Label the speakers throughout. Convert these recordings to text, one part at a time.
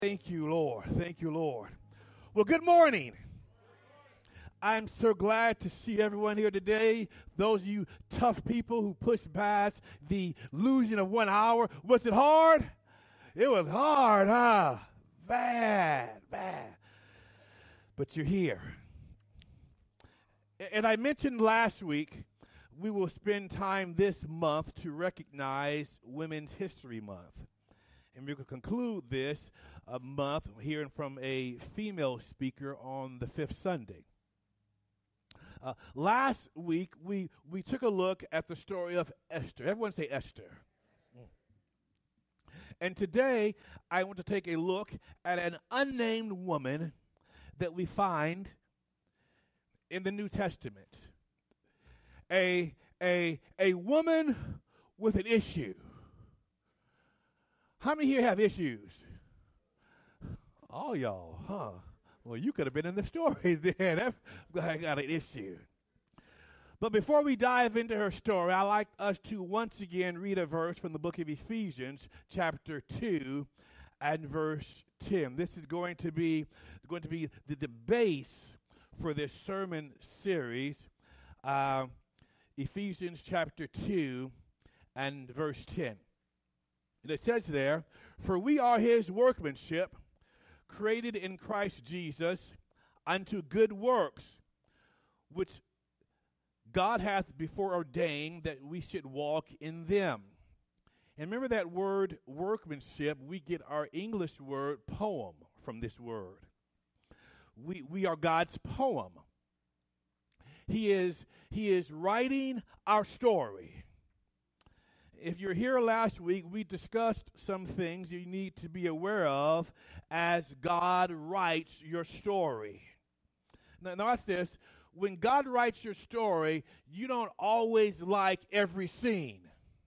Speaker 1: Thank you, Lord. Thank you, Lord. Well, good morning. I'm so glad to see everyone here today. Those of you tough people who pushed past the losing of 1 hour. Was it hard? It was hard, huh? Bad. But you're here. And I mentioned last week, we will spend time this month to recognize Women's History Month. And we will conclude this month hearing from a female speaker on the fifth Sunday. Last week, we took a look at the story of Esther. Everyone say Esther. And today, I want to take a look at an unnamed woman that we find in the New Testament. A woman with an issue. How many here have issues? All y'all, huh? Well, you could have been in the story then. I got an issue. But before we dive into her story, I'd like us to once again read a verse from the book of Ephesians, chapter 2, and verse 10. This is going to be the base for this sermon series. Ephesians chapter 2 and verse 10. And it says there, "For we are his workmanship, created in Christ Jesus unto good works, which God hath before ordained that we should walk in them." And remember that word workmanship, we get our English word poem from this word. We are God's poem. He is writing our story. If you're here last week, we discussed some things you need to be aware of as God writes your story. Now watch this. When God writes your story, you don't always like every scene.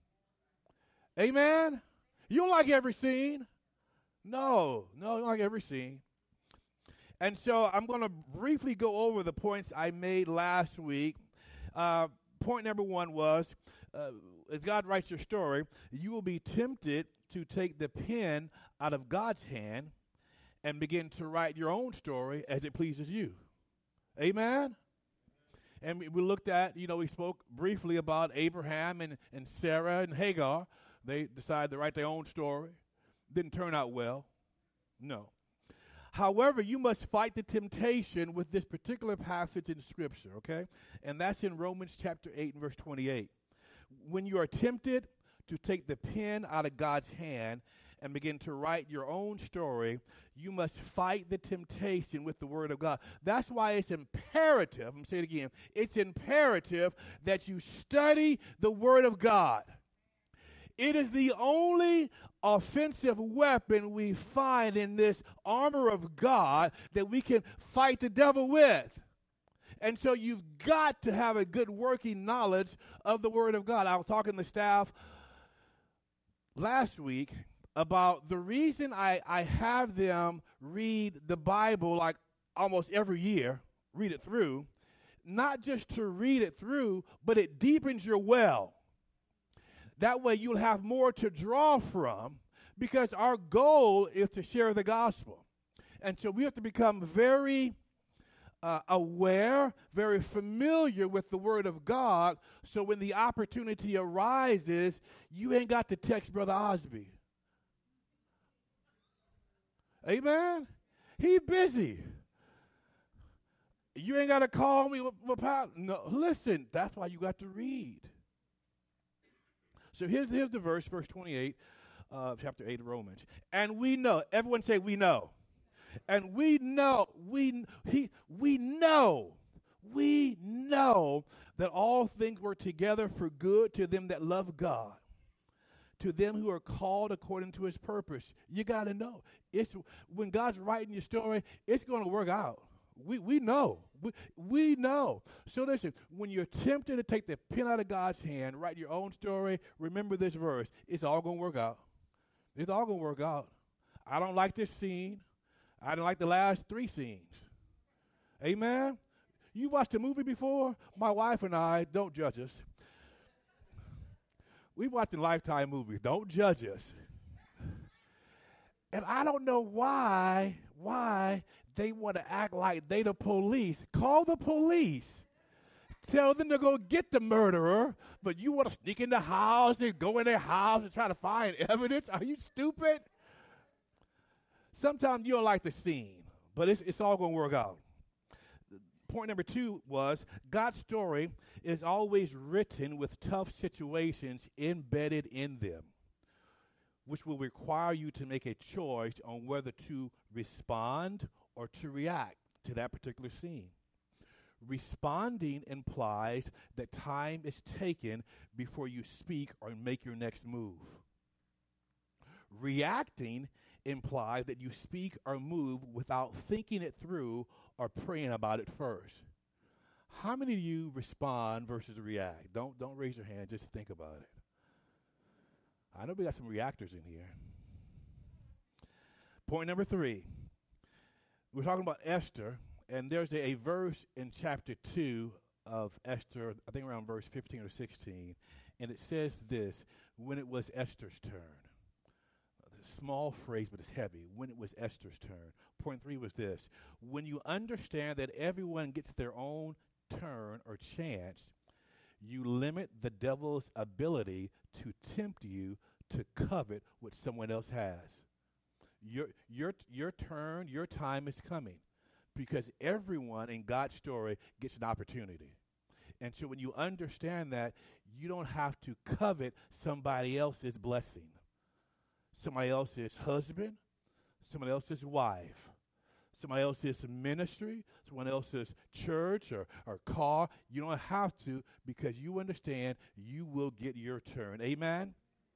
Speaker 1: Amen? You don't like every scene? No, you don't like every scene. And so I'm going to briefly go over the points I made last week. Point number one was, as God writes your story, you will be tempted to take the pen out of God's hand and begin to write your own story as it pleases you. Amen? And we looked at, we spoke briefly about Abraham and Sarah and Hagar. They decided to write their own story. Didn't turn out well. No. However, you must fight the temptation with this particular passage in Scripture, okay? And that's in Romans chapter 8 and verse 28. When you are tempted to take the pen out of God's hand and begin to write your own story, you must fight the temptation with the Word of God. That's why it's imperative, I'm going to say it again, it's imperative that you study the Word of God. It is the only offensive weapon we find in this armor of God that we can fight the devil with. And so you've got to have a good working knowledge of the Word of God. I was talking to staff last week about the reason I have them read the Bible like almost every year, read it through, not just to read it through, but it deepens your well. That way you'll have more to draw from, because our goal is to share the gospel. And so we have to become very aware, very familiar with the Word of God, so when the opportunity arises, you ain't got to text Brother Osby. Amen? He busy. You ain't got to call me. No, listen, that's why you got to read. So here's the verse 28, chapter 8 of Romans. And we know, everyone say we know. And we know that all things work together for good to them that love God, to them who are called according to his purpose. You got to know. It's when God's writing your story, it's going to work out. We know. We know. So listen, when you're tempted to take the pen out of God's hand, write your own story, remember this verse. It's all going to work out. It's all going to work out. I don't like this scene. I don't like the last 3 scenes. Amen? You watched a movie before? My wife and I, don't judge us. We watching Lifetime movies. Don't judge us. And I don't know why they want to act like they the police. Call the police. Tell them to go get the murderer, but you want to sneak in the house and go in their house and try to find evidence? Are you stupid? Sometimes you don't like the scene, but it's all going to work out. Point number 2 was God's story is always written with tough situations embedded in them, which will require you to make a choice on whether to respond or to react to that particular scene. Responding implies that time is taken before you speak or make your next move. Reacting implies that you speak or move without thinking it through or praying about it first. How many of you respond versus react? Don't raise your hand, just think about it. I know we got some reactors in here. Point number 3. We're talking about Esther, and there's a verse in chapter 2 of Esther, I think around verse 15 or 16, and it says this: when it was Esther's turn. Small phrase, but it's heavy. When it was Esther's turn. Point 3 was this: when you understand that everyone gets their own turn or chance, you limit the devil's ability to tempt you to covet what someone else has. Your turn, your time is coming, because everyone in God's story gets an opportunity. And so when you understand that, you don't have to covet somebody else's blessing, somebody else's husband, somebody else's wife, somebody else's ministry, someone else's church or car. You don't have to, because you understand you will get your turn. Amen?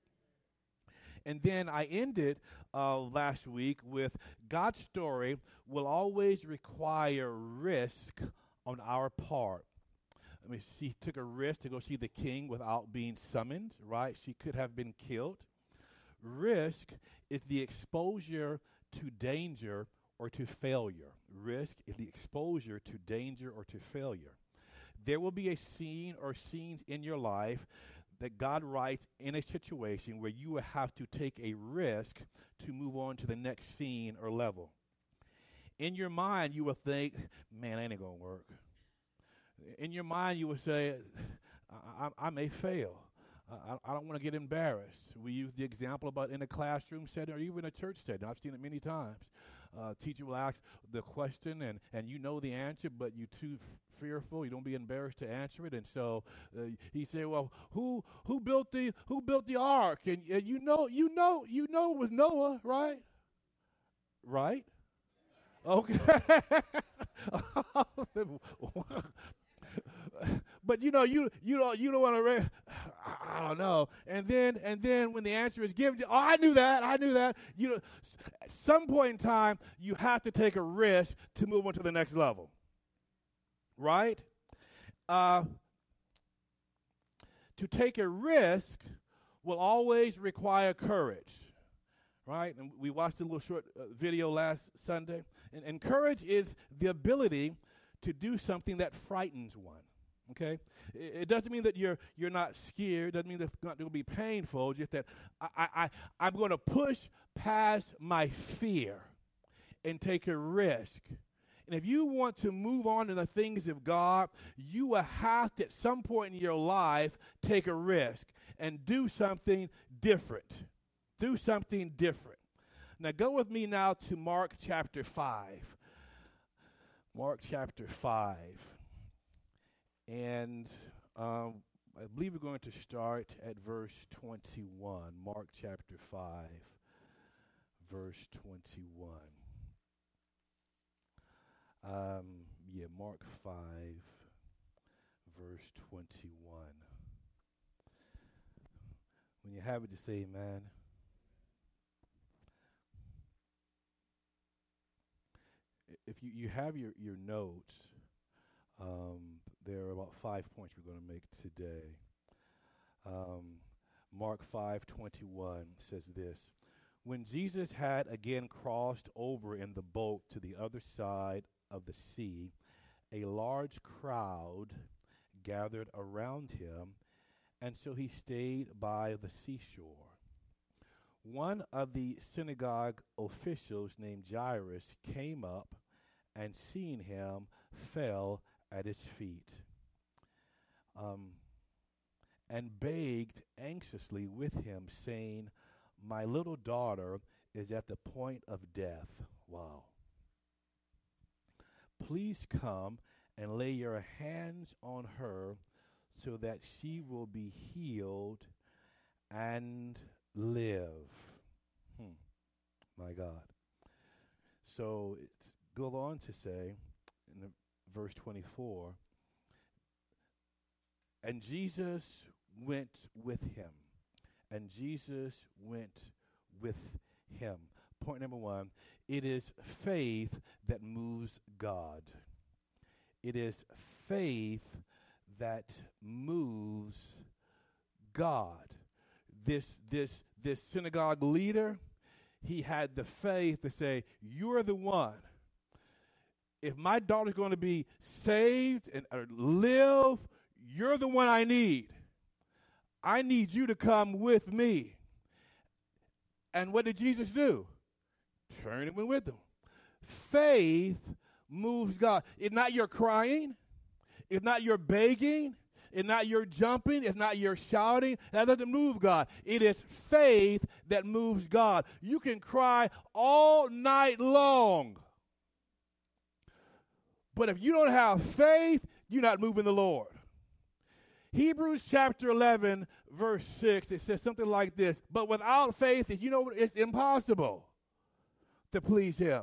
Speaker 1: And then I ended last week with God's story will always require risk on our part. I mean, she took a risk to go see the king without being summoned, right? She could have been killed. Risk is the exposure to danger or to failure. Risk is the exposure to danger or to failure. There will be a scene or scenes in your life that God writes in a situation where you will have to take a risk to move on to the next scene or level. In your mind, you will think, man, that ain't going to work. In your mind, you will say, I may fail. I don't want to get embarrassed. We use the example about in a classroom setting or even a church setting. I've seen it many times. Teacher will ask the question, and you know the answer, but you're too fearful. You don't be embarrassed to answer it. And so he said, "Well, who built the ark?" And you know it was Noah, right? Right? Okay. But you don't want to. I don't know. And then when the answer is given, I knew that. You know, at some point in time, you have to take a risk to move on to the next level, right? To take a risk will always require courage, right? And we watched a little short video last Sunday, and courage is the ability to do something that frightens one. Okay, it doesn't mean that you're not scared. It doesn't mean that it's not going to be painful. Just that I'm going to push past my fear and take a risk. And if you want to move on to the things of God, you will have to, at some point in your life, take a risk and do something different. Do something different. Now go with me now to Mark chapter 5. Mark chapter 5. And I believe we're going to start at verse 21. Mark chapter 5, verse 21. Mark 5, verse 21. When you have it, just say amen. If you have your notes, there are about 5 points we're going to make today. Mark 5:21 says this: when Jesus had again crossed over in the boat to the other side of the sea, a large crowd gathered around him, and so he stayed by the seashore. one of the synagogue officials named Jairus came up and seeing him fell at his feet and begged anxiously with him, saying, "My little daughter is at the point of death." Wow. "Please come and lay your hands on her so that she will be healed and live." My God. So it goes on to say in verse 24, and Jesus went with him. And Jesus went with him. Point number one, it is faith that moves God. It is faith that moves God. This synagogue leader, he had the faith to say, "You're the one. If my daughter's going to be saved and live, you're the one I need. I need you to come with me." And what did Jesus do? Turn him with him. Faith moves God. It's not your crying. It's not your begging. It's not your jumping. It's not your shouting. That doesn't move God. It is faith that moves God. You can cry all night long, but if you don't have faith, you're not moving the Lord. Hebrews chapter 11, verse 6, it says something like this: "But without faith, it's impossible to please him."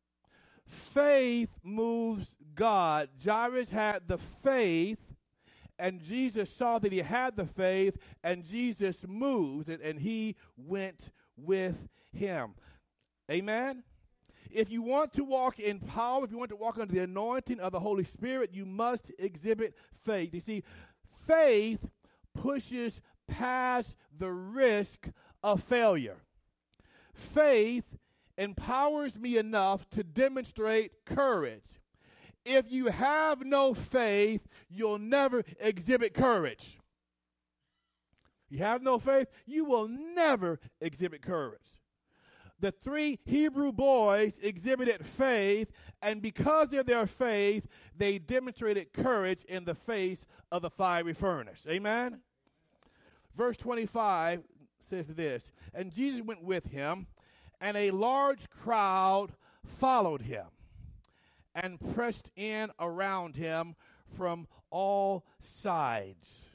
Speaker 1: Faith moves God. Jairus had the faith, and Jesus saw that he had the faith, and Jesus moved, and he went with him. Amen? If you want to walk in power, if you want to walk under the anointing of the Holy Spirit, you must exhibit faith. You see, faith pushes past the risk of failure. Faith empowers me enough to demonstrate courage. If you have no faith, you'll never exhibit courage. You have no faith, you will never exhibit courage. The 3 Hebrew boys exhibited faith, and because of their faith, they demonstrated courage in the face of the fiery furnace. Amen? Verse 25 says this: "And Jesus went with him, and a large crowd followed him and pressed in around him from all sides."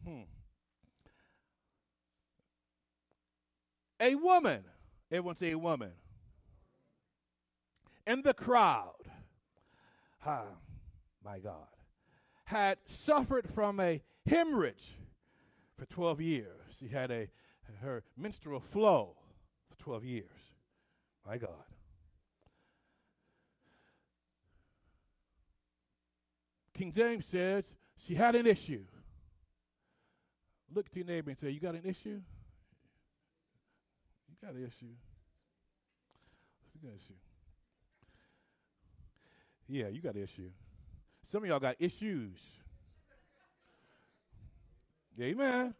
Speaker 1: A woman, everyone say a woman, in the crowd, my God, had suffered from a hemorrhage for 12 years. She had her menstrual flow for 12 years. My God. King James says she had an issue. Look to your neighbor and say, "You got an issue?" You got an issue. You got an issue. Yeah, you got an issue. Some of y'all got issues. Amen.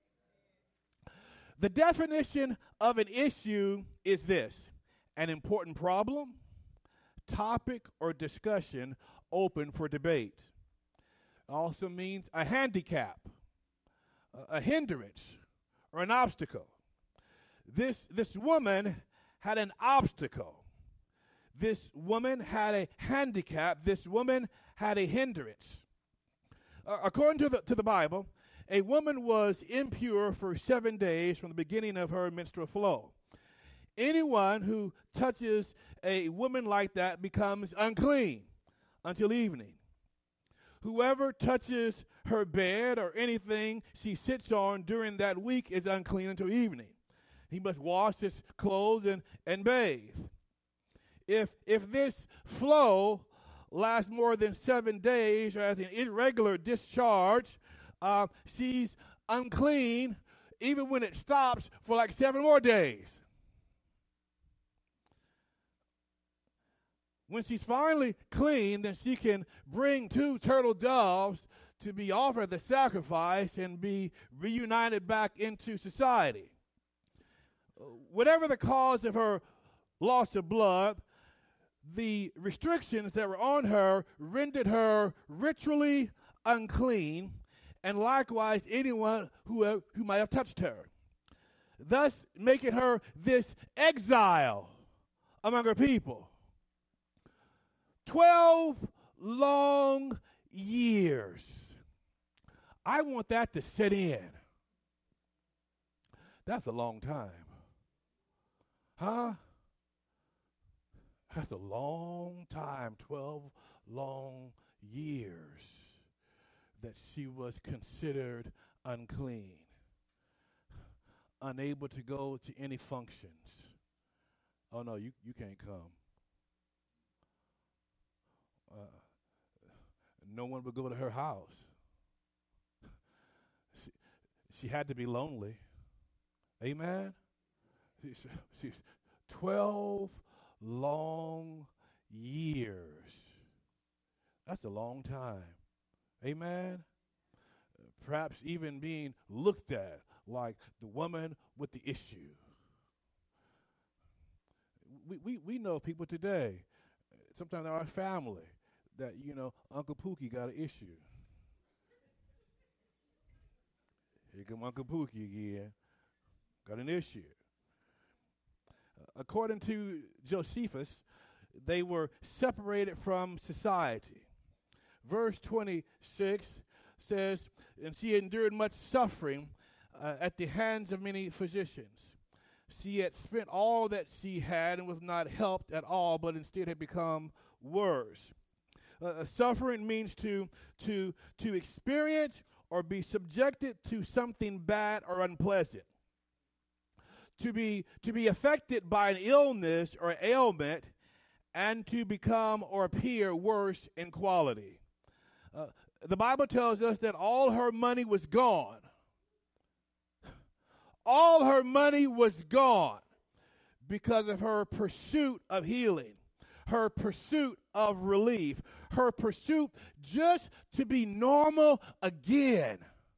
Speaker 1: The definition of an issue is this: an important problem, topic, or discussion open for debate. It also means a handicap, a hindrance, or an obstacle. This woman had an obstacle. This woman had a handicap. This woman had a hindrance. According to the Bible, a woman was impure for 7 days from the beginning of her menstrual flow. Anyone who touches a woman like that becomes unclean until evening. Whoever touches her bed or anything she sits on during that week is unclean until evening. He must wash his clothes and bathe. If this flow lasts more than 7 days or has an irregular discharge, she's unclean even when it stops for like 7 more days. When she's finally clean, then she can bring 2 turtle doves to be offered the sacrifice and be reunited back into society. Whatever the cause of her loss of blood, the restrictions that were on her rendered her ritually unclean, and likewise anyone who might have touched her, thus making her this exile among her people. 12 long years. I want that to set in. That's a long time. Huh? That's a long time, 12 long years that she was considered unclean, unable to go to any functions. Oh, no, you can't come. No one would go to her house. She had to be lonely. Amen? 12 long years. That's a long time. Amen? Perhaps even being looked at like the woman with the issue. We know people today, sometimes in our family, that, Uncle Pookie got an issue. Here come Uncle Pookie again. Got an issue. According to Josephus, they were separated from society. Verse 26 says, and she endured much suffering at the hands of many physicians. She had spent all that she had and was not helped at all, but instead had become worse. Suffering means to experience or be subjected to something bad or unpleasant. To be affected by an illness or ailment, and to become or appear worse in quality. The Bible tells us that all her money was gone. All her money was gone because of her pursuit of healing, her pursuit of relief, her pursuit just to be normal again.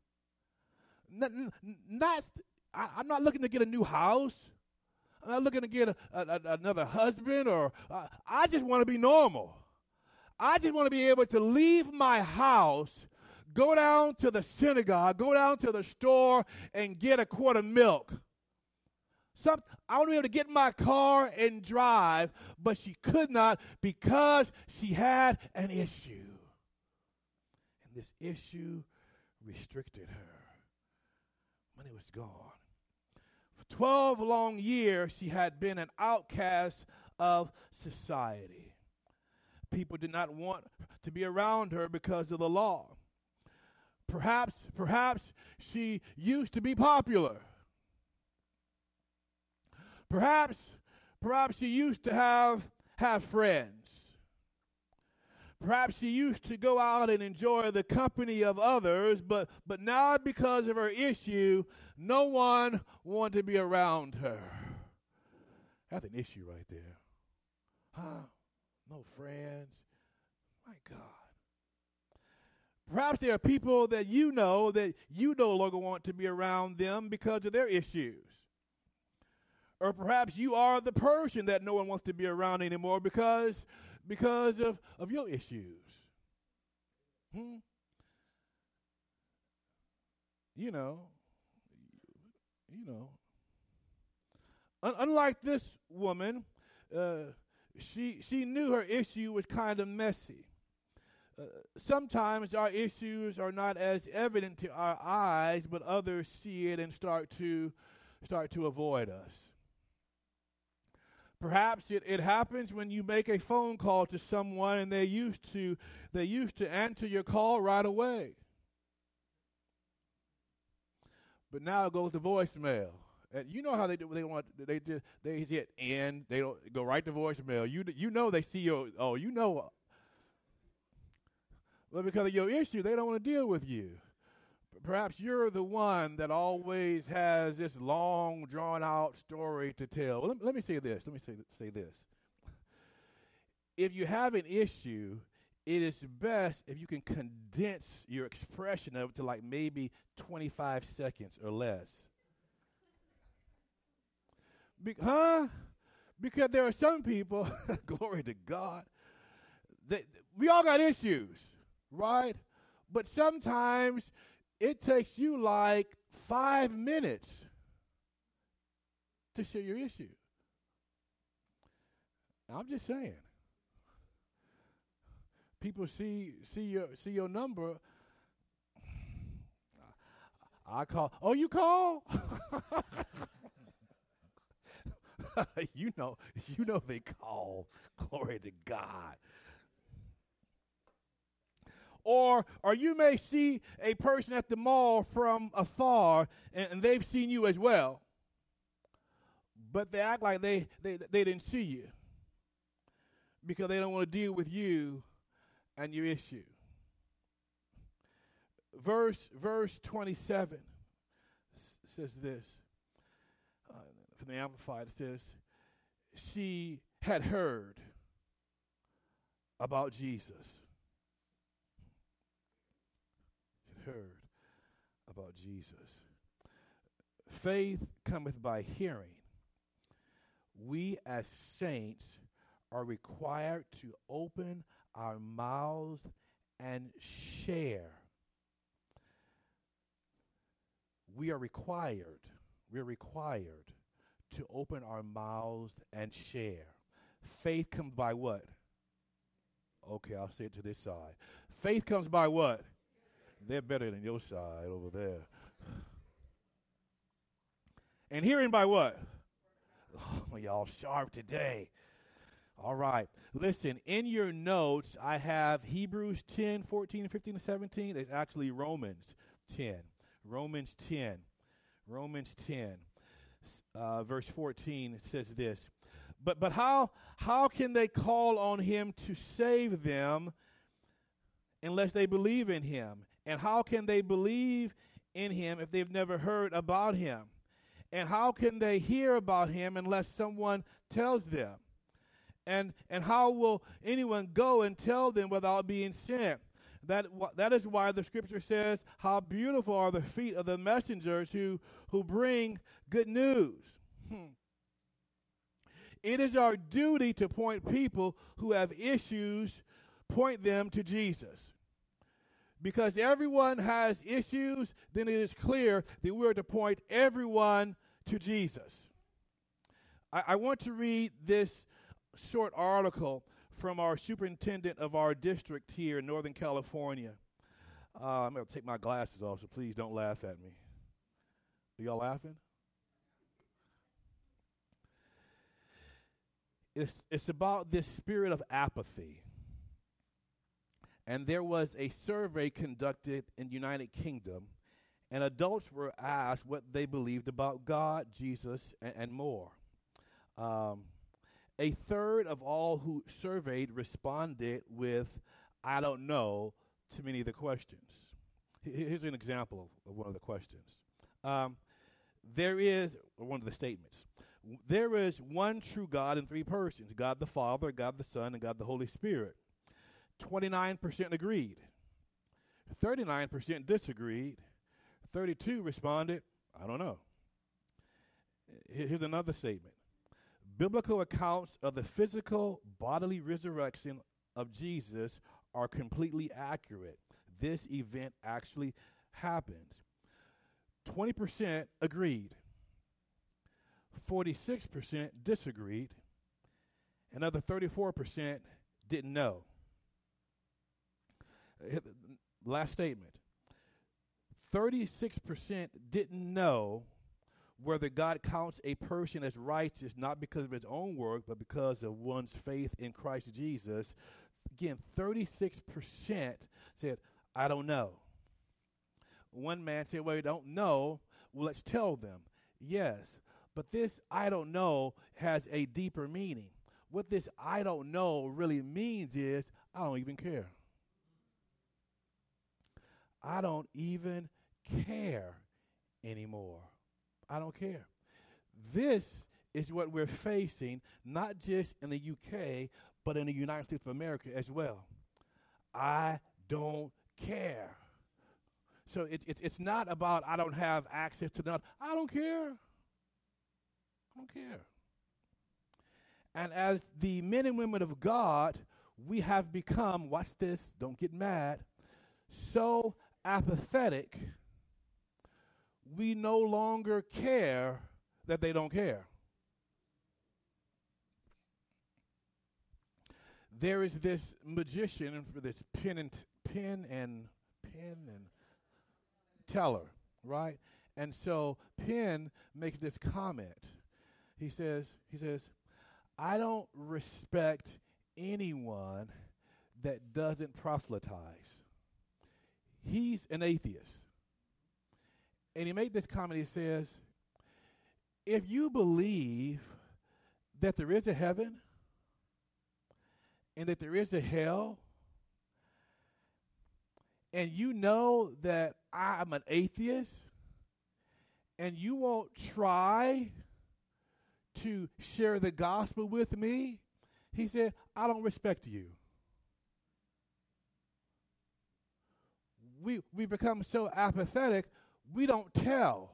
Speaker 1: I'm not looking to get a new house. I'm not looking to get another husband, or I just want to be normal. I just want to be able to leave my house, go down to the synagogue, go down to the store, and get a quart of milk. I want to be able to get in my car and drive, but she could not because she had an issue. And this issue restricted her. Money was gone. For 12 long years, she had been an outcast of society. People did not want to be around her because of the law. Perhaps she used to be popular. Perhaps she used to have friends. Perhaps she used to go out and enjoy the company of others, but now because of her issue, no one wanted to be around her. That's an issue right there. Huh? No friends. My God. Perhaps there are people that you know no longer want to be around them because of their issues. Or perhaps you are the person that no one wants to be around anymore because of your issues. Unlike this woman, she knew her issue was kind of messy. Sometimes our issues are not as evident to our eyes, but others see it and start to avoid us. Perhaps it happens when you make a phone call to someone and they used to answer your call right away. But now it goes to voicemail. And you know how they do. They hit end. They don't go right to voicemail. You know they see your. Oh, you know. Well, because of your issue, they don't want to deal with you. Perhaps you're the one that always has this long, drawn-out story to tell. Well, let me say this. Let me say this. If you have an issue, it is best if you can condense your expression of it to like maybe 25 seconds or less. Because there are some people, glory to God, we all got issues, right? But sometimes it takes you like 5 minutes to share your issue. I'm just saying. People see your number. I call. Oh, you call? you know they call. Glory to God. Or you may see a person at the mall from afar, and they've seen you as well, but they act like they didn't see you because they don't want to deal with you and your issue. Verse 27 says this. From the Amplified, it says, she had heard about Jesus. Heard about Jesus. Faith cometh by hearing. We as saints are required to open our mouths and share. We're required to open our mouths and share. Faith comes by what? Okay, I'll say it to this side. Faith comes by what? They're better than your side over there. And hearing by what? Oh, y'all sharp today. All right. Listen, in your notes, I have Hebrews 10, 14, 15, and 17. It's actually Romans 10. Romans 10. Romans 10. Verse 14, it says this. But how can they call on him to save them unless they believe in him? And how can they believe in him if they've never heard about him? And how can they hear about him unless someone tells them? And how will anyone go and tell them without being sent? That is why the scripture says, how beautiful are the feet of the messengers who bring good news. It is our duty to point people who have issues, point them to Jesus. Because everyone has issues, then it is clear that we're to point everyone to Jesus. I want to read this short article from our superintendent of our district here in Northern California. I'm going to take my glasses off, so please don't laugh at me. Are y'all laughing? It's about this spirit of apathy. And there was a survey conducted in the United Kingdom, and adults were asked what they believed about God, Jesus, and more. A third of all who surveyed responded with, I don't know, to many of the questions. Here's an example of one of the questions. There is, or one of the statements, there is one true God in three persons, God the Father, God the Son, and God the Holy Spirit. 29% agreed. 39% disagreed. 32 responded, I don't know. Here's another statement. Biblical accounts of the physical bodily resurrection of Jesus are completely accurate. This event actually happened. 20% agreed. 46% disagreed. Another 34% didn't know. Last statement. 36% didn't know whether God counts a person as righteous not because of his own work, but because of one's faith in Christ Jesus. Again, 36% said, I don't know. One man said, well, you don't know. Well, let's tell them. Yes, but this I don't know has a deeper meaning. What this I don't know really means is I don't even care. I don't even care anymore. I don't care. This is what we're facing, not just in the UK, but in the United States of America as well. I don't care. So it's not about I don't have access to that. I don't care. I don't care. And as the men and women of God, we have become, watch this, don't get mad, so apathetic, we no longer care that they don't care. There is this magician for this Penn and Teller, right? And so Penn makes this comment. He says, I don't respect anyone that doesn't proselytize. He's an atheist. And he made this comment. He says, if you believe that there is a heaven and that there is a hell, and you know that I'm an atheist, and you won't try to share the gospel with me, he said, I don't respect you. We become so apathetic, we don't tell.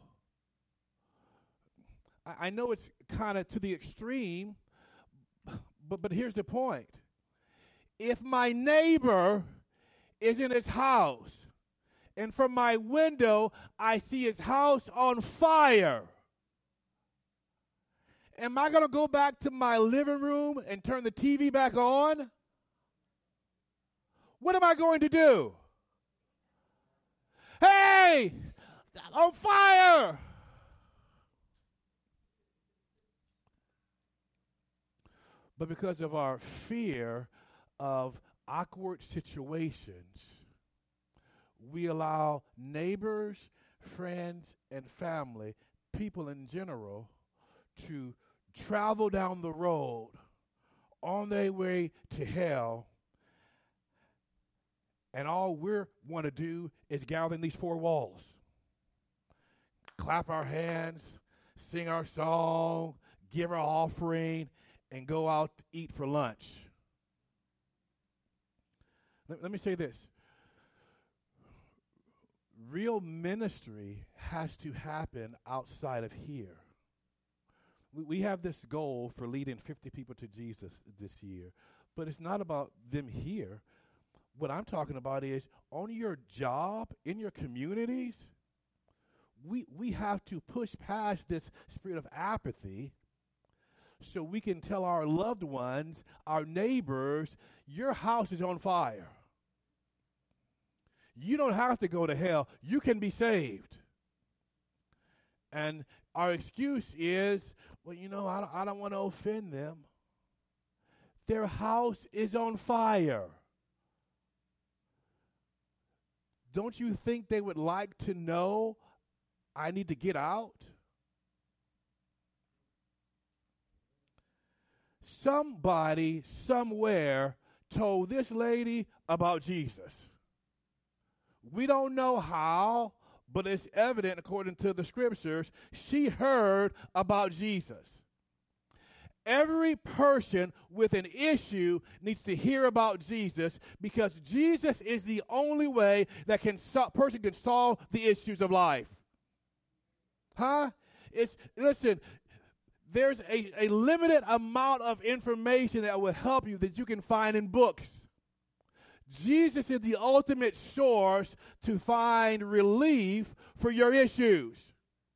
Speaker 1: I know it's kind of to the extreme, but here's the point. If my neighbor is in his house, and from my window I see his house on fire, am I going to go back to my living room and turn the TV back on? What am I going to do? Hey, on fire! But because of our fear of awkward situations, we allow neighbors, friends, and family, people in general, to travel down the road on their way to hell, and all we want to do is gather in these four walls, clap our hands, sing our song, give our offering, and go out to eat for lunch. Let me say this. Real ministry has to happen outside of here. We have this goal for leading 50 people to Jesus this year, but it's not about them here. What I'm talking about is on your job, in your communities, we have to push past this spirit of apathy so we can tell our loved ones, our neighbors, your house is on fire. You don't have to go to hell. You can be saved. And our excuse is, well, I don't want to offend them. Their house is on fire. Don't you think they would like to know I need to get out? Somebody somewhere told this lady about Jesus. We don't know how, but it's evident according to the scriptures, she heard about Jesus. Every person with an issue needs to hear about Jesus because Jesus is the only way that person can solve the issues of life. Listen, there's a limited amount of information that will help you that you can find in books. Jesus is the ultimate source to find relief for your issues.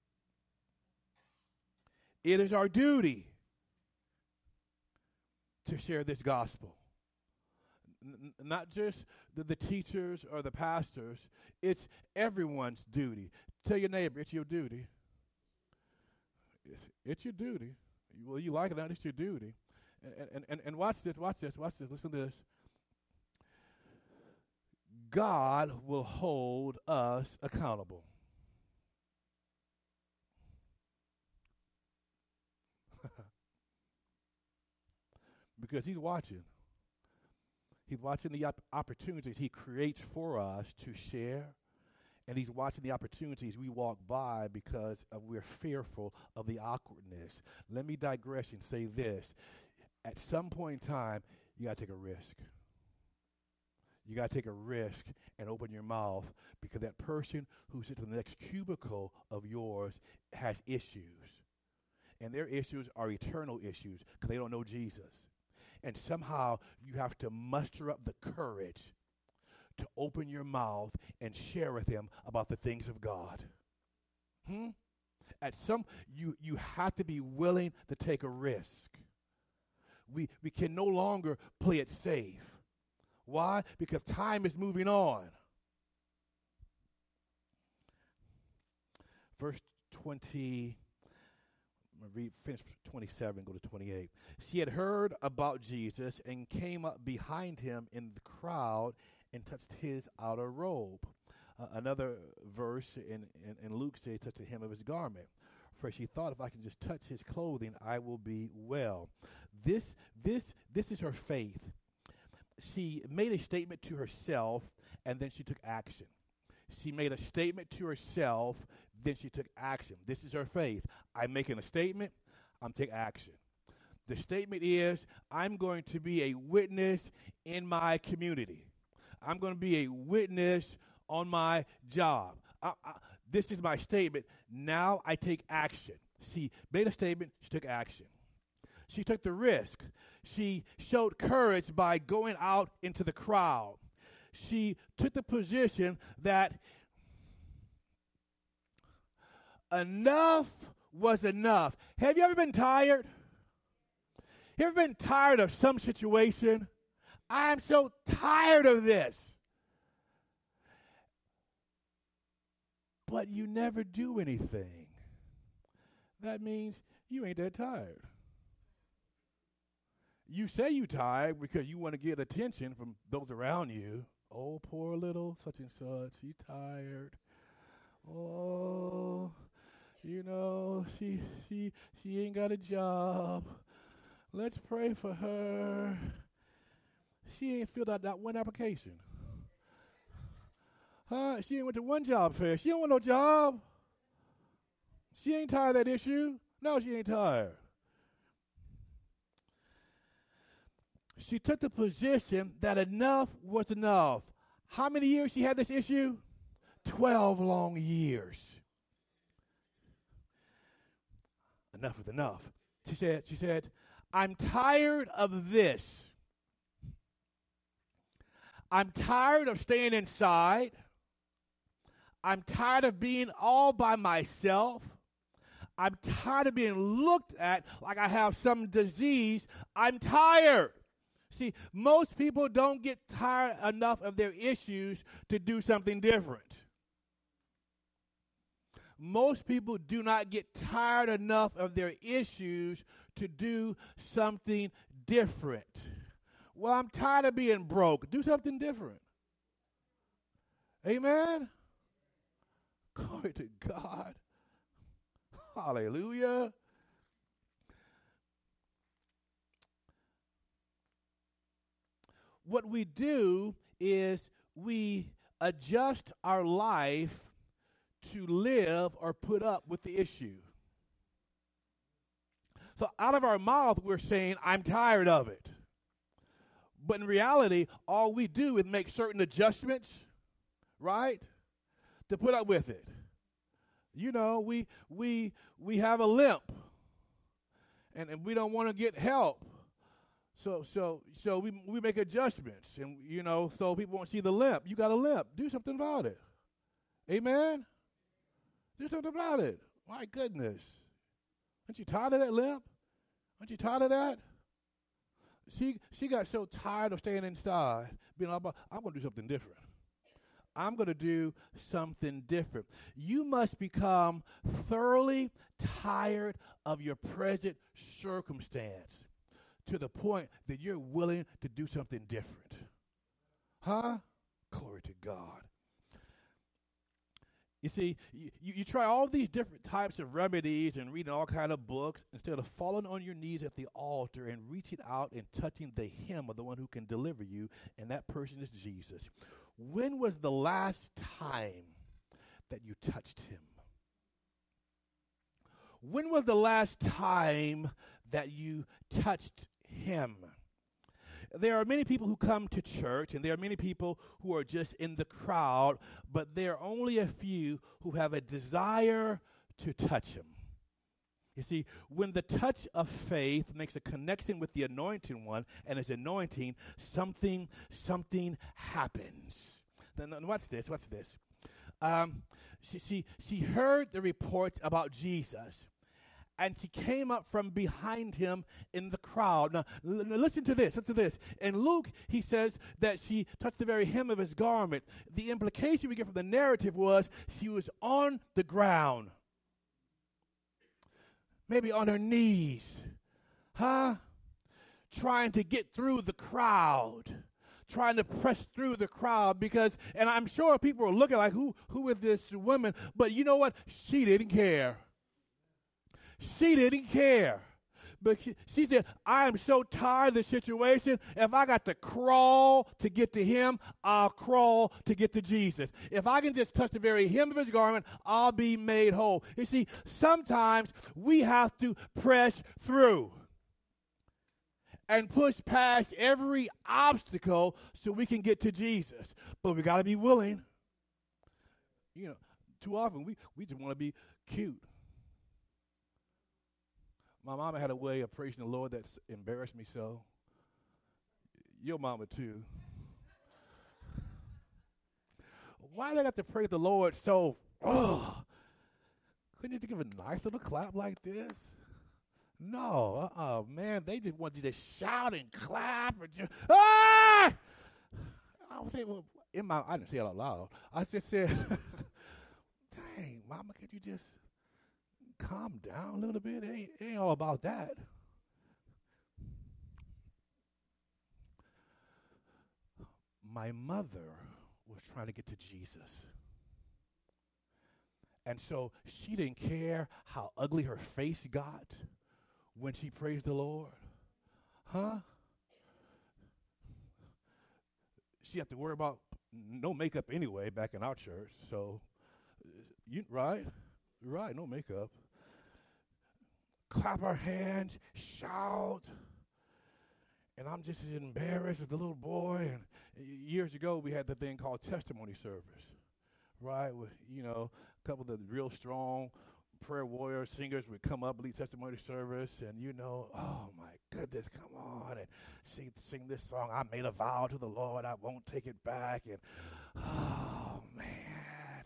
Speaker 1: It is our duty to share this gospel. Not just the teachers or the pastors, it's everyone's duty. Tell your neighbor, it's your duty. It's your duty. Well, you like it or not, it's your duty. And watch this, listen to this. God will hold us accountable. Because he's watching. He's watching the opportunities he creates for us to share. And he's watching the opportunities we walk by because we're fearful of the awkwardness. Let me digress and say this. At some point in time, you got to take a risk. You got to take a risk and open your mouth because that person who sits in the next cubicle of yours has issues. and their issues are eternal issues because they don't know Jesus. And somehow you have to muster up the courage to open your mouth and share with them about the things of God. You have to be willing to take a risk. We can no longer play it safe. Why? Because time is moving on. Verse 20, I'm going to finish 27, go to 28. She had heard about Jesus and came up behind him in the crowd and touched his outer robe. Another verse in Luke says, touched the hem of his garment. For she thought, if I can just touch his clothing, I will be well. This is her faith. She made a statement to herself, and then she took action. She made a statement to herself, then she took action. This is her faith. I'm making a statement, I'm taking action. The statement is, I'm going to be a witness in my community. I'm going to be a witness on my job. This is my statement. Now I take action. She made a statement, she took action. She took the risk. She showed courage by going out into the crowd. She took the position that enough was enough. Have you ever been tired? You ever been tired of some situation? I'm so tired of this. But you never do anything. That means you ain't that tired. You say you're tired because you want to get attention from those around you. Oh, poor little such and such, she's tired. Oh, she ain't got a job. Let's pray for her. She ain't filled out that one application. She ain't went to one job fair. She don't want no job. She ain't tired of that issue. No, she ain't tired. She took the position that enough was enough. How many years she had this issue? 12 long years. Enough is enough. She said, I'm tired of this. I'm tired of staying inside. I'm tired of being all by myself. I'm tired of being looked at like I have some disease. I'm tired. See, most people don't get tired enough of their issues to do something different. Most people do not get tired enough of their issues to do something different. Well, I'm tired of being broke. Do something different. Amen? Glory to God. Hallelujah. What we do is we adjust our life to live or put up with the issue. So out of our mouth, we're saying, I'm tired of it. But in reality, all we do is make certain adjustments, right, to put up with it. You know, we have a limp, and we don't want to get help. So we make adjustments, and so people won't see the limp. You got a limp. Do something about it. Amen. Do something about it. My goodness, aren't you tired of that limp? Aren't you tired of that? She got so tired of staying inside, being all about, I'm going to do something different. I'm going to do something different. You must become thoroughly tired of your present circumstance to the point that you're willing to do something different. Huh? Glory to God. You see, you try all these different types of remedies and reading all kind of books instead of falling on your knees at the altar and reaching out and touching the hem of the one who can deliver you, and that person is Jesus. When was the last time that you touched him? When was the last time that you touched him? There are many people who come to church, and there are many people who are just in the crowd, but there are only a few who have a desire to touch him. You see, when the touch of faith makes a connection with the anointed one and his anointing, something happens. Then watch this. She heard the reports about Jesus, and she came up from behind him in the crowd. Now, listen to this. In Luke, he says that she touched the very hem of his garment. The implication we get from the narrative was she was on the ground, maybe on her knees, trying to get through the crowd, trying to press through the crowd because, and I'm sure people were looking like, who is this woman? But you know what? She didn't care. She didn't care. But she said, I am so tired of the situation. If I got to crawl to get to him, I'll crawl to get to Jesus. If I can just touch the very hem of his garment, I'll be made whole. You see, sometimes we have to press through and push past every obstacle so we can get to Jesus. But we got to be willing. You know, too often we just want to be cute. My mama had a way of praising the Lord that's embarrassed me so. Your mama too. Why do I got to praise the Lord so? Couldn't you just give a nice little clap like this? No, man, they just want you to shout and clap and just, I was saying, well, I didn't say it out loud. I just said, dang, mama, could you just calm down a little bit? It ain't all about that. My mother was trying to get to Jesus. And so she didn't care how ugly her face got when she praised the Lord. She had to worry about no makeup anyway back in our church. So, right, no makeup. Clap our hands, shout. And I'm just as embarrassed as the little boy. And years ago, we had the thing called testimony service, right? With, a couple of the real strong prayer warrior singers would come up, lead testimony service, and oh my goodness, come on, and sing this song. I made a vow to the Lord, I won't take it back. And oh man.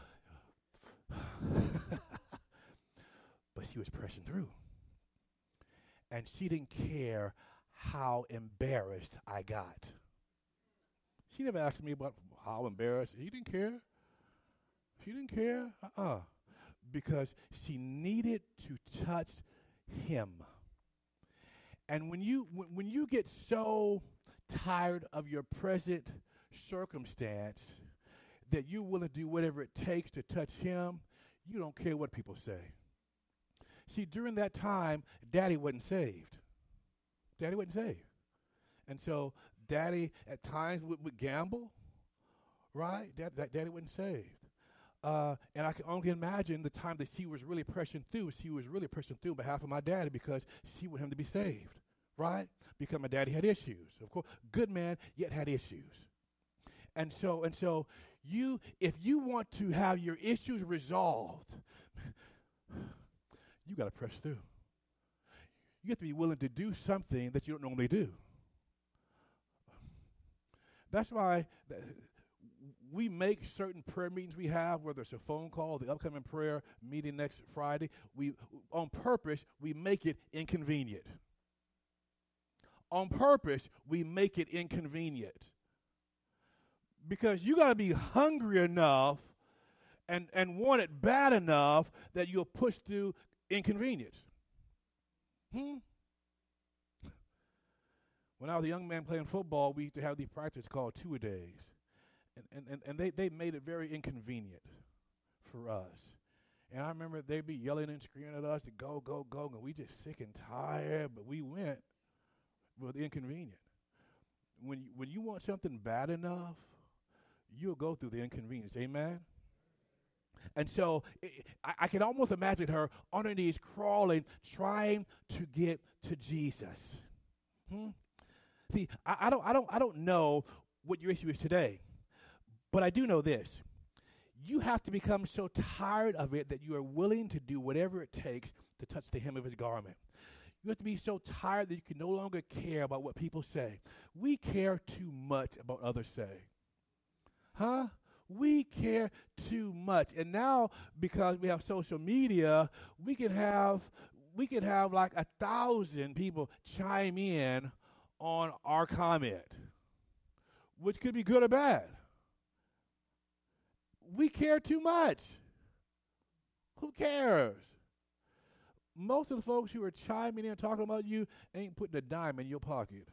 Speaker 1: But she was pressing through. And she didn't care how embarrassed I got. She never asked me about how embarrassed. She didn't care. Because she needed to touch him. And when you get so tired of your present circumstance that you're willing to do whatever it takes to touch him, you don't care what people say. See, during that time, Daddy wasn't saved. And so Daddy at times would gamble, right? Daddy wasn't saved. And I can only imagine the time that she was really pressing through. She was really pressing through on behalf of my daddy because she wanted him to be saved, right? Because my daddy had issues. Of course, good man, yet had issues. And so if you want to have your issues resolved, you got to press through. You have to be willing to do something that you don't normally do. That's why we make certain prayer meetings we have, whether it's a phone call, the upcoming prayer meeting next Friday, on purpose, we make it inconvenient. On purpose, we make it inconvenient. Because you got to be hungry enough and want it bad enough that you'll push through inconvenience. When I was a young man playing football, we used to have these practices called two-a-days. And they made it very inconvenient for us. And I remember they'd be yelling and screaming at us to go, and we just sick and tired, but we went with inconvenient. When you want something bad enough, you'll go through the inconvenience. Amen? And so I can almost imagine her on her knees crawling, trying to get to Jesus. See, I don't know what your issue is today, but I do know this. you have to become so tired of it that you are willing to do whatever it takes to touch the hem of his garment. You have to be so tired that you can no longer care about what people say. We care too much about what others say. Huh? We care too much. And now, because we have social media, we can have like 1,000 people chime in on our comment, which could be good or bad. We care too much. Who cares? Most of the folks who are chiming in talking about you ain't putting a dime in your pocket.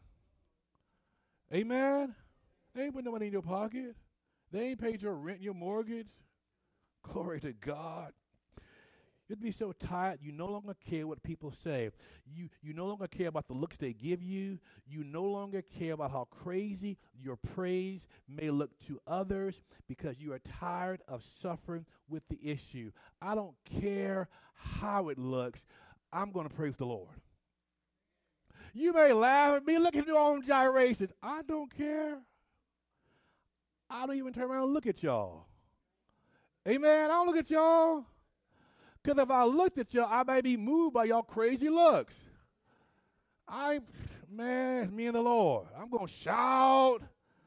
Speaker 1: Amen? They ain't putting no money in your pocket. They ain't paid your rent, your mortgage. Glory to God. You'd be so tired, you no longer care what people say. You no longer care about the looks they give you. You no longer care about how crazy your praise may look to others because you are tired of suffering with the issue. I don't care how it looks. I'm going to praise the Lord. You may laugh at me, look at your own gyrations. I don't care. I don't even turn around and look at y'all. Amen. I don't look at y'all. Because if I looked at y'all, I might be moved by y'all crazy looks. Me and the Lord. I'm going to shout.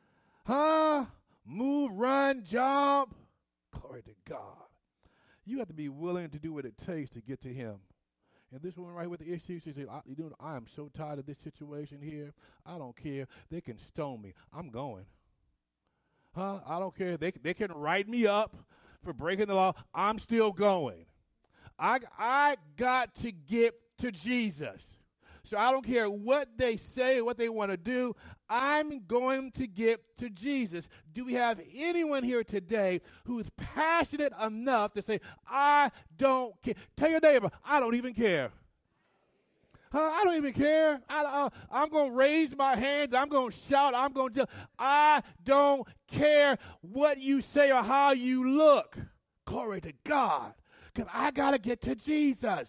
Speaker 1: Move, run, jump. Glory to God. You have to be willing to do what it takes to get to him. And this woman right with the issue, she said, I am so tired of this situation here. I don't care. They can stone me. I'm going. I don't care. They can write me up for breaking the law. I'm still going. I got to get to Jesus. So I don't care what they say, what they want to do. I'm going to get to Jesus. Do we have anyone here today who is passionate enough to say, I don't care? Tell your neighbor, I don't even care. I don't even care. I'm going to raise my hands. I'm going to shout. I'm going to I don't care what you say or how you look. Glory to God. Because I got to get to Jesus.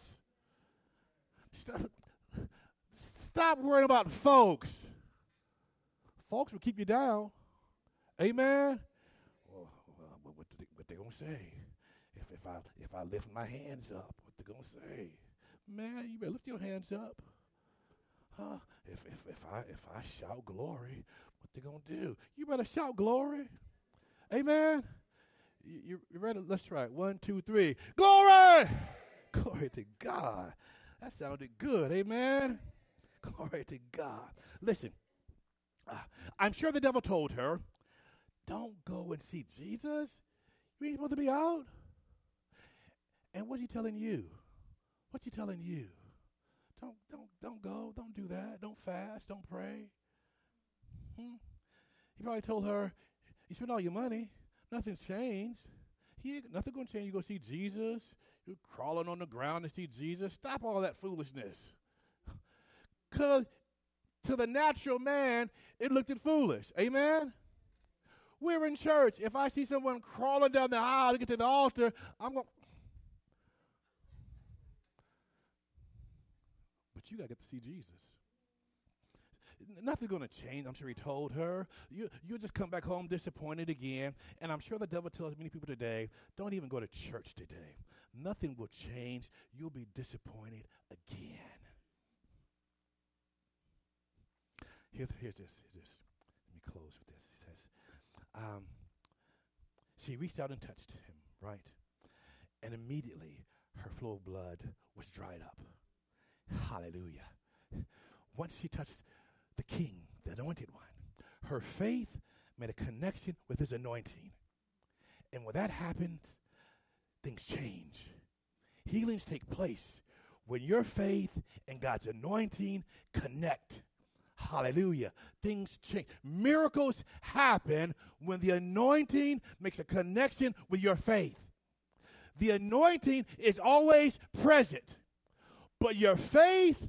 Speaker 1: Stop worrying about folks. Folks will keep you down. Amen? Well, what they going to say? If I lift my hands up, what they going to say? Man, you better lift your hands up. If I shout glory, what they going to do? You better shout glory. Amen? You ready? Let's try it. 1, 2, 3. Glory! Glory to God. That sounded good. Amen? Glory to God. Listen, I'm sure the devil told her, don't go and see Jesus. You ain't supposed to be out. And what's he telling you? What's he telling you? Don't go. Don't do that. Don't fast. Don't pray. He probably told her, you spend all your money. Nothing's changed. Nothing's going to change. You go see Jesus. You're crawling on the ground to see Jesus. Stop all that foolishness. Because to the natural man, it looked foolish. Amen? We're in church. If I see someone crawling down the aisle to get to the altar, I'm going. But you got to get to see Jesus. Nothing's going to change. I'm sure he told her. You'll just come back home disappointed again. And I'm sure the devil tells many people today, don't even go to church today. Nothing will change. You'll be disappointed again. Here's this. Let me close with this. He says, she reached out and touched him, right? And immediately her flow of blood was dried up. Hallelujah. Once she touched the king, the anointed one, her faith made a connection with his anointing. And when that happens, things change. Healings take place when your faith and God's anointing connect. Hallelujah. Things change. Miracles happen when the anointing makes a connection with your faith. The anointing is always present, but your faith,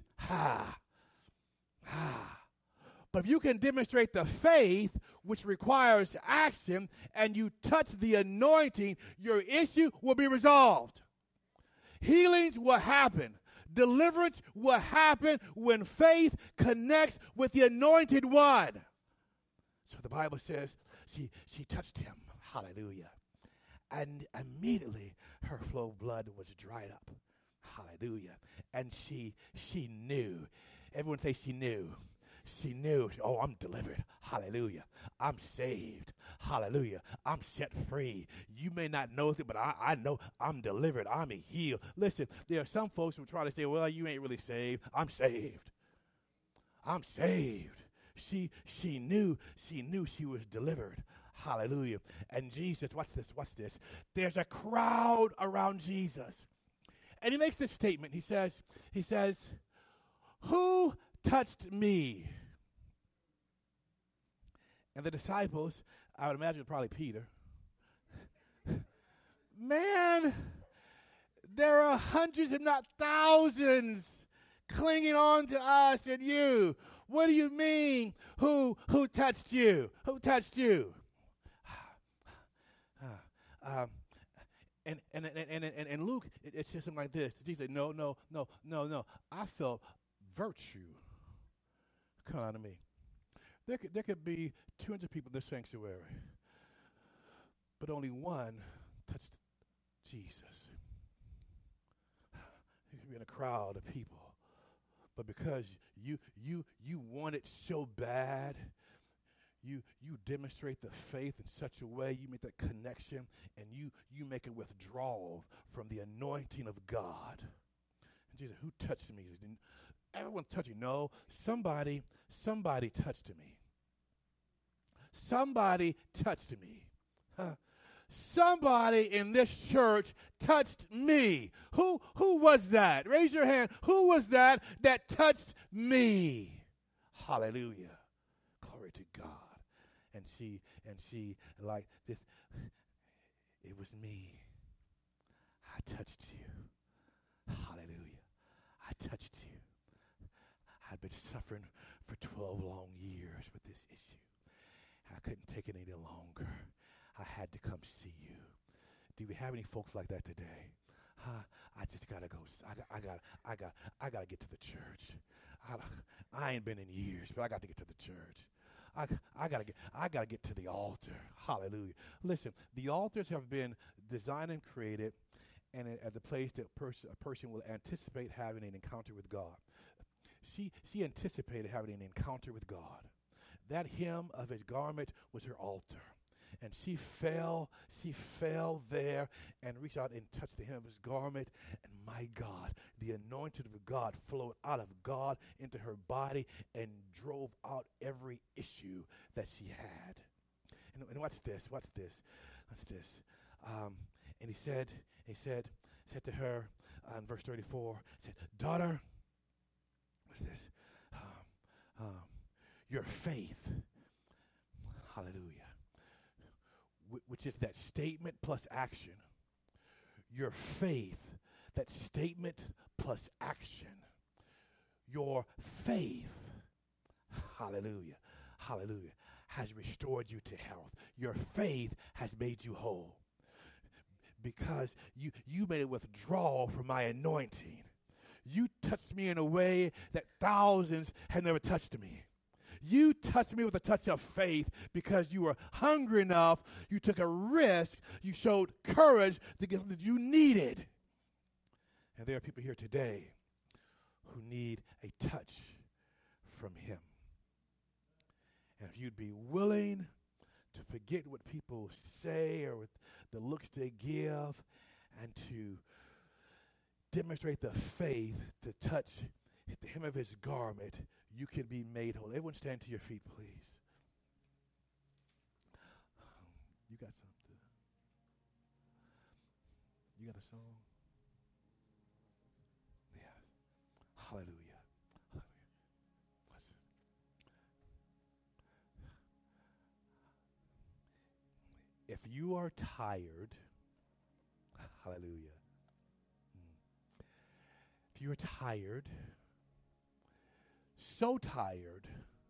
Speaker 1: But if you can demonstrate the faith, which requires action, and you touch the anointing, your issue will be resolved. Healings will happen. Deliverance will happen when faith connects with the anointed one. So the Bible says she touched him. Hallelujah. And immediately her flow of blood was dried up. Hallelujah. And she knew. Everyone say she knew. She knew, oh, I'm delivered. Hallelujah. I'm saved. Hallelujah. I'm set free. You may not know it, but I know I'm delivered. I'm healed. Listen, there are some folks who try to say, well, you ain't really saved. I'm saved. I'm saved. She knew she was delivered. Hallelujah. And Jesus, watch this. There's a crowd around Jesus. And he makes this statement. He says, who touched me? And the disciples, I would imagine probably Peter. Man, there are hundreds, if not thousands, clinging on to us and you. What do you mean? Who touched you? Who touched you? And Luke, it says something like this. He said, no. I felt virtue come out of me. There could be 200 people in this sanctuary, but only one touched Jesus. You could be in a crowd of people, but because you want it so bad, you demonstrate the faith in such a way, you make that connection, and you make a withdrawal from the anointing of God. And Jesus, who touched me? Everyone touched you. No, somebody touched me. Somebody touched me. Somebody in this church touched me. Who was that? Raise your hand. Who was that touched me? Hallelujah. Glory to God. And she like this, it was me. I touched you. Hallelujah. I touched you. I'd been suffering for 12 long years with this issue. I couldn't take it any longer. I had to come see you. Do we have any folks like that today? I just gotta go. I gotta get to the church. I ain't been in years, but I got to get to the church. I gotta get to the altar. Hallelujah. Listen, the altars have been designed and created, and at the place that a person will anticipate having an encounter with God. She anticipated having an encounter with God. That hem of his garment was her altar. And she fell there and reached out and touched the hem of his garment. And my God, the anointing of God flowed out of God into her body and drove out every issue that she had. And what's this? And he said to her in verse 34, said, daughter, what's this? Your faith, hallelujah, which is that statement plus action. Your faith, that statement plus action. Your faith, hallelujah, has restored you to health. Your faith has made you whole. Because you made a withdrawal from my anointing. You touched me in a way that thousands have never touched me. You touched me with a touch of faith because you were hungry enough. You took a risk. You showed courage to get something you needed. And there are people here today who need a touch from him. And if you'd be willing to forget what people say or with the looks they give and to demonstrate the faith to touch the hem of his garment, you can be made whole. Everyone stand to your feet, please. You got something? You got a song? Yes. Hallelujah. What's it? If you are tired, hallelujah. If you're tired, so tired,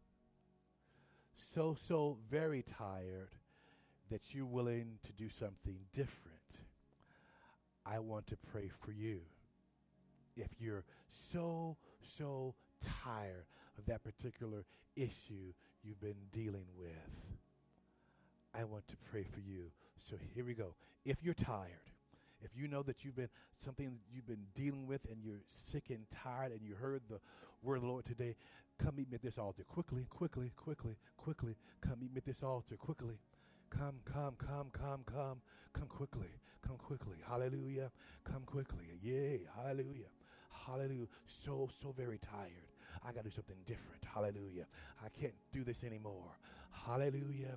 Speaker 1: so very tired that you're willing to do something different, I want to pray for you. If you're so tired of that particular issue you've been dealing with, I I want to pray for you. So here we go. If you're tired, if you know that you've been dealing with and you're sick and tired and you heard the word of the Lord today, come meet me at this altar. Quickly. Come meet me at this altar. Quickly. Come quickly. Hallelujah. Come quickly. Yay. Hallelujah. So very tired. I got to do something different. Hallelujah. I can't do this anymore. Hallelujah.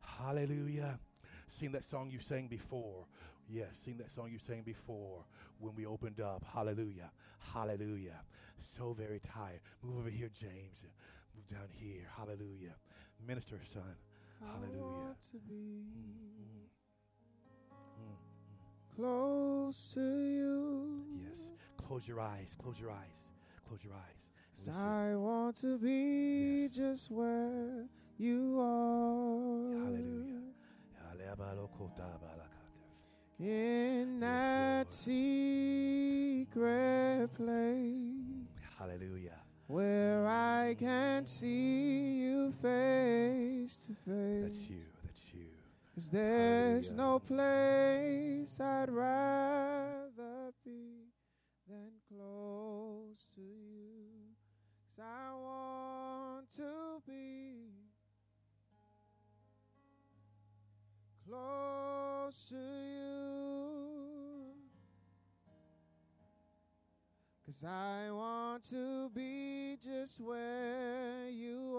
Speaker 1: Sing that song you sang before. Yes, sing that song you sang before when we opened up. Hallelujah. So very tired. Move over here, James. Move down here. Hallelujah. Minister, son. Hallelujah.
Speaker 2: I want to be close to you.
Speaker 1: Yes. Close your eyes.
Speaker 2: 'Cause I want to be just where you are.
Speaker 1: Hallelujah.
Speaker 2: In that secret place.
Speaker 1: Hallelujah.
Speaker 2: Where I can see you face to face.
Speaker 1: That's you.
Speaker 2: 'Cause there's
Speaker 1: Hallelujah.
Speaker 2: no place I'd rather be than close to you. 'Cause I want to be close to you. 'Cause I want to be just where you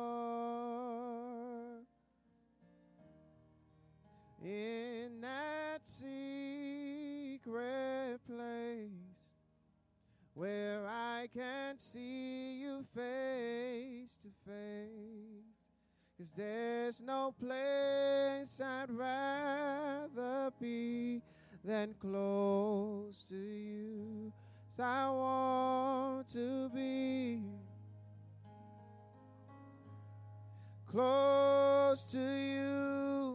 Speaker 2: are. In that secret place where I can see you face to face. 'Cause there's no place I'd rather be than close to you. 'Cause I want to be close to you.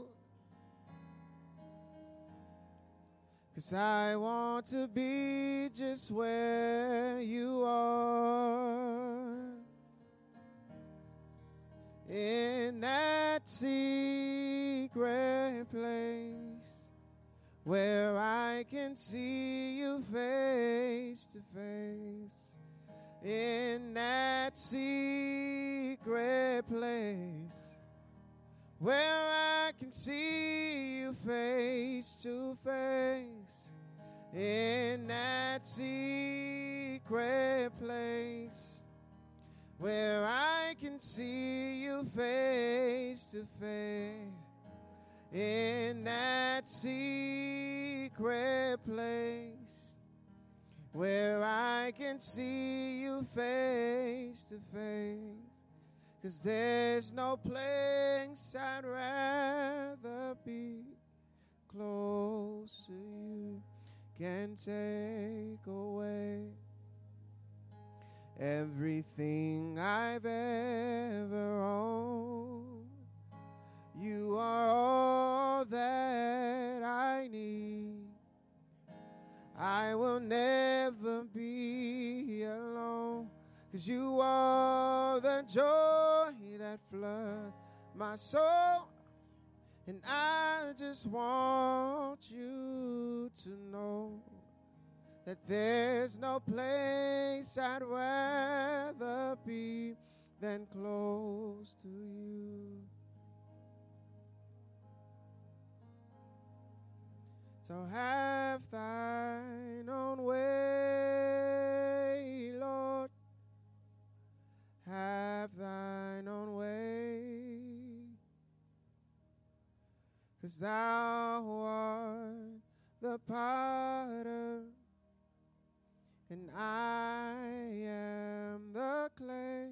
Speaker 2: 'Cause I want to be just where you are. In that secret place where I can see you face to face. In that secret place where I can see you face to face. In that secret place where I can see you face to face. In that secret place where I can see you face to face. 'Cause there's no place I'd rather be close to you. Can take away everything I've ever owned. You are all that I need. I will never be alone. 'Cause you are the joy that floods my soul. And I just want you to know that there's no place I'd rather be than close to you. So have thine own way, Lord. Have thine own way. 'Cause thou art the potter, and I am the clay.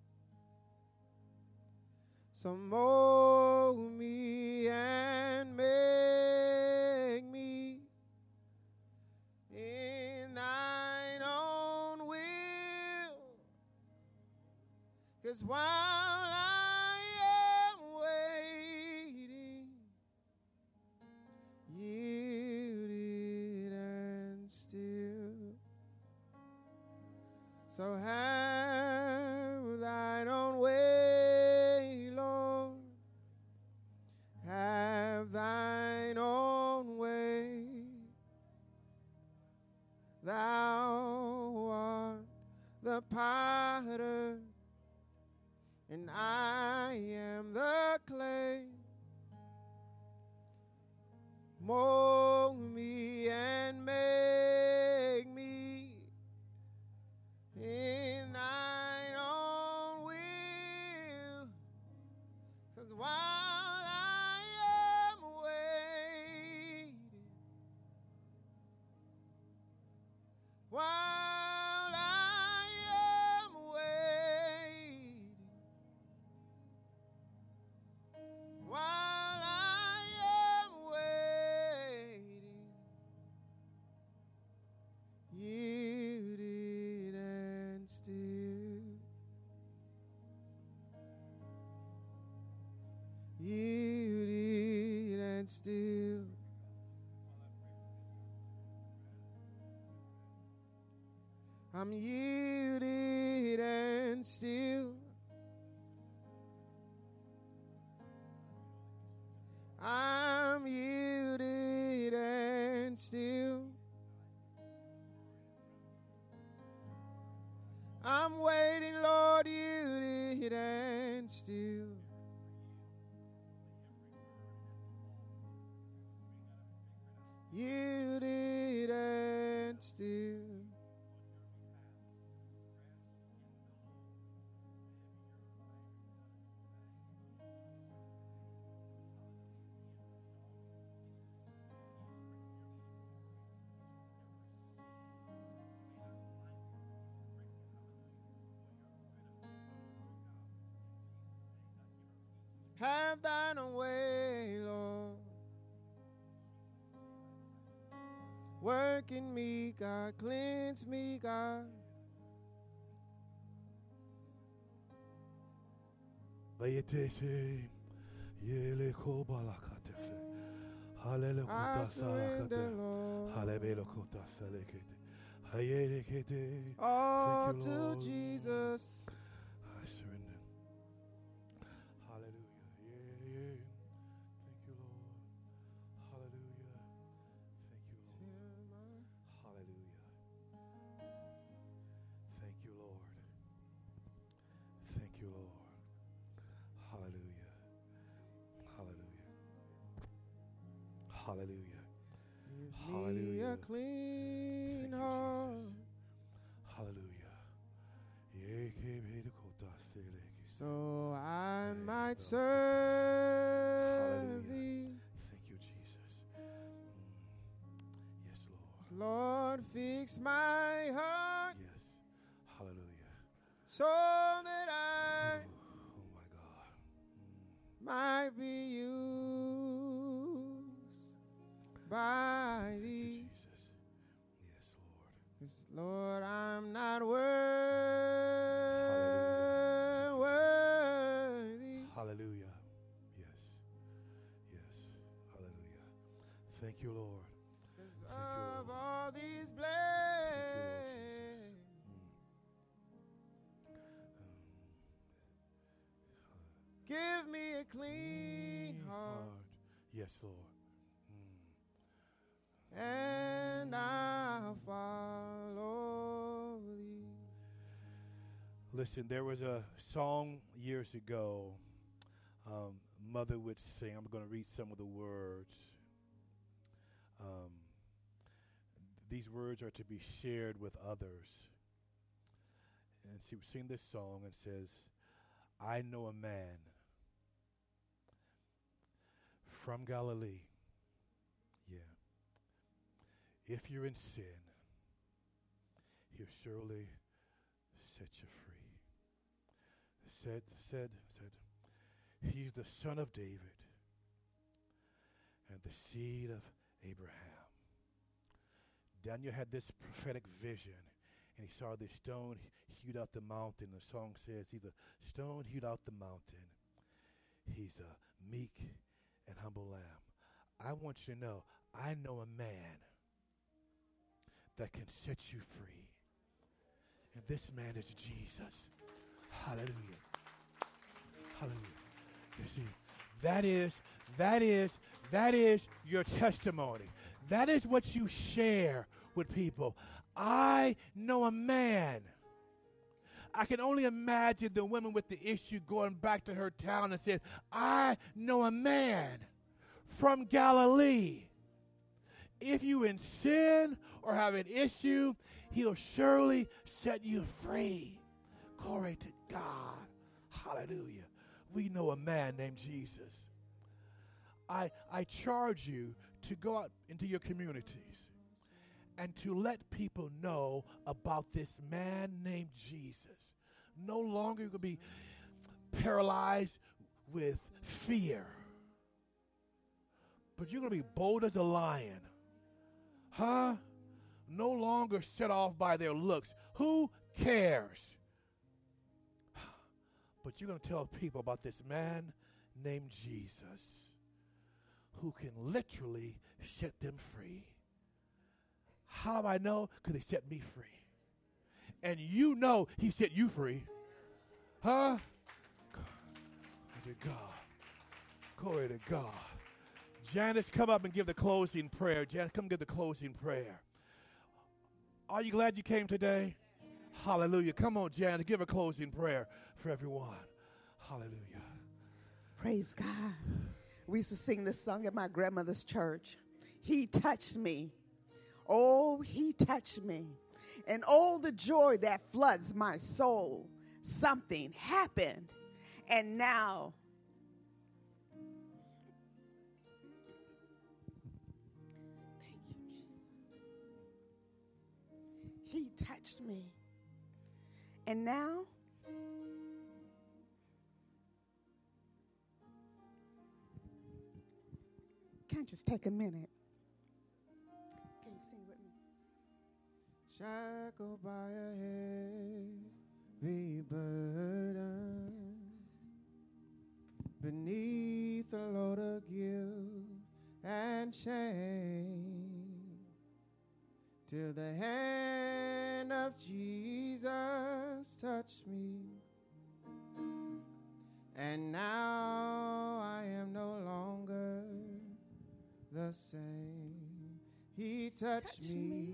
Speaker 2: So mold me and make me in thine own will. 'Cause while I am waiting, yielded and still. So have thine own way, Lord. Have 'Cause while I am waiting, while I am waiting, while I am waiting, yielded and still, yielded and still. I'm yielded and still. I'm yielded and still. I'm waiting, Lord, yielded and still. Yielded and still. Have thine own way, Lord. Work in me, God. Cleanse me, God. I surrender, Lord. All to Jesus.
Speaker 1: I surrender. Hallelujah. Yeah, yeah. Thank you, Lord. Hallelujah. Thank you, Lord. Hallelujah. Thank you, Lord. Thank you, Lord. Hallelujah. Hallelujah. Hallelujah.
Speaker 2: Give me a clean heart.
Speaker 1: Hallelujah.
Speaker 2: So I might serve thee.
Speaker 1: Thank you, Jesus. Yes, Lord.
Speaker 2: Lord, fix my heart.
Speaker 1: Yes. Hallelujah.
Speaker 2: So that I
Speaker 1: Oh my God.
Speaker 2: might be used by
Speaker 1: Thank you,
Speaker 2: thee.
Speaker 1: Jesus. Yes, Lord.
Speaker 2: 'Cause Lord, I'm not worthy.
Speaker 1: Hallelujah. Yes. Yes. Hallelujah. Thank you, Lord.
Speaker 2: 'Cause
Speaker 1: Thank you,
Speaker 2: of
Speaker 1: Lord.
Speaker 2: all these
Speaker 1: Thank you, Lord Jesus.
Speaker 2: give me a clean heart,
Speaker 1: Yes, Lord.
Speaker 2: and I'll follow thee.
Speaker 1: Listen, there was a song years ago Mother would sing. I'm going to read some of the words. These words are to be shared with others. And she would sing this song and says, I know a man from Galilee. Yeah. If you're in sin, he'll surely set you free. Said, he's the son of David and the seed of Abraham. Daniel had this prophetic vision, and he saw this stone hewed out the mountain. The song says he's a stone hewed out the mountain. He's a meek and humble lamb. I want you to know, I know a man that can set you free. And this man is Jesus. Hallelujah. Hallelujah. You see, that is your testimony. That is what you share with people. I know a man. I can only imagine the women with the issue going back to her town and saying, I know a man from Galilee. If you in sin or have an issue, he'll surely set you free. Glory to God. Hallelujah. we know a man named Jesus. I charge you to go out into your communities and to let people know about this man named Jesus. No longer you're going to be paralyzed with fear, but you're going to be bold as a lion. Huh? No longer set off by their looks. Who cares? But you're going to tell people about this man named Jesus who can literally set them free. How do I know? Because they set me free. And you know he set you free. Huh? Glory to God. Glory to God. Janice, come up and give the closing prayer. Janice, come give the closing prayer. Are you glad you came today? Hallelujah. Come on, Janice, give a closing prayer for everyone. Hallelujah.
Speaker 3: Praise God. We used to sing this song at my grandmother's church. He touched me. Oh, he touched me. And all the joy that floods my soul. Something happened. And now he touched me. And now can I just take a minute? Can you sing with me?
Speaker 2: Shackled by a heavy burden, beneath a load of guilt and shame, till the hand of Jesus touched me, and now I am no longer the same. He touched me.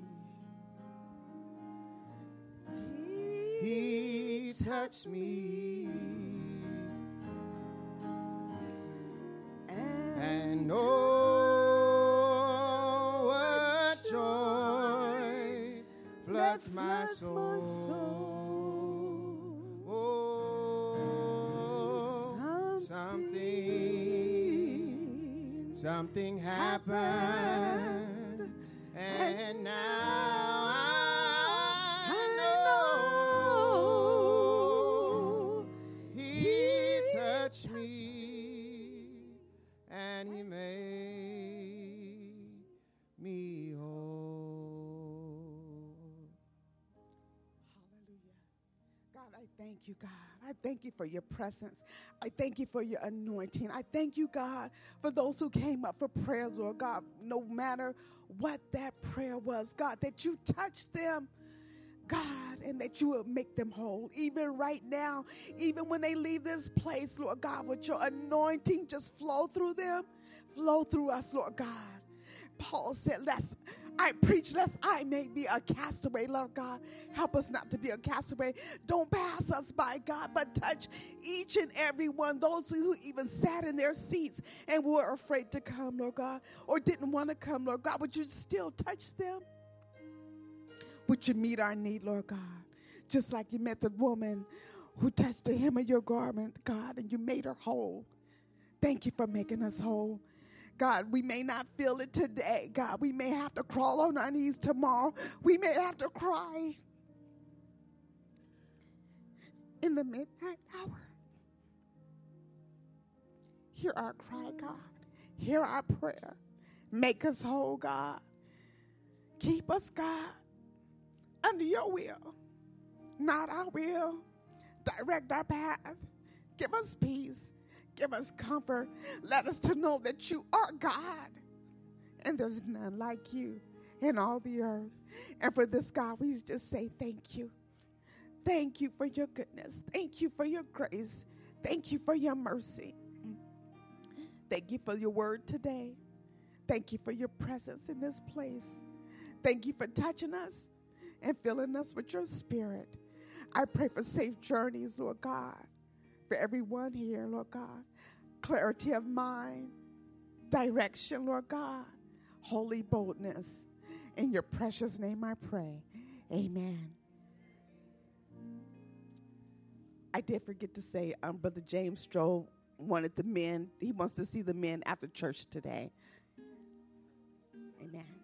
Speaker 2: He touched me. And oh, what joy floods my soul. Oh, something happened, and now I know he touched me and he made me whole.
Speaker 3: Hallelujah. God, I thank you, God. I thank you for your presence. I thank you for your anointing. I thank you, God, for those who came up for prayers, Lord God, no matter what that prayer was, God, that you touched them, God, and that you will make them whole. Even right now, even when they leave this place, Lord God, with your anointing just flow through them, flow through us, Lord God. Paul said, lest I may be a castaway, Lord God. Help us not to be a castaway. Don't pass us by, God, but touch each and every one, those who even sat in their seats and were afraid to come, Lord God, or didn't want to come, Lord God. Would you still touch them? Would you meet our need, Lord God? Just like you met the woman who touched the hem of your garment, God, and you made her whole. Thank you for making us whole. God, we may not feel it today. God, we may have to crawl on our knees tomorrow. We may have to cry in the midnight hour. Hear our cry, God. Hear our prayer. Make us whole, God. Keep us, God, under your will, not our will. Direct our path. Give us peace. Give us comfort. Let us to know that you are God. And there's none like you in all the earth. And for this, God, we just say thank you. Thank you for your goodness. Thank you for your grace. Thank you for your mercy. Thank you for your word today. Thank you for your presence in this place. Thank you for touching us and filling us with your spirit. I pray for safe journeys, Lord God, for everyone here, Lord God. Clarity of mind, direction, Lord God, holy boldness. In your precious name I pray. Amen. I did forget to say, Brother James Stroh wanted the men, he wants to see the men after church today. Amen.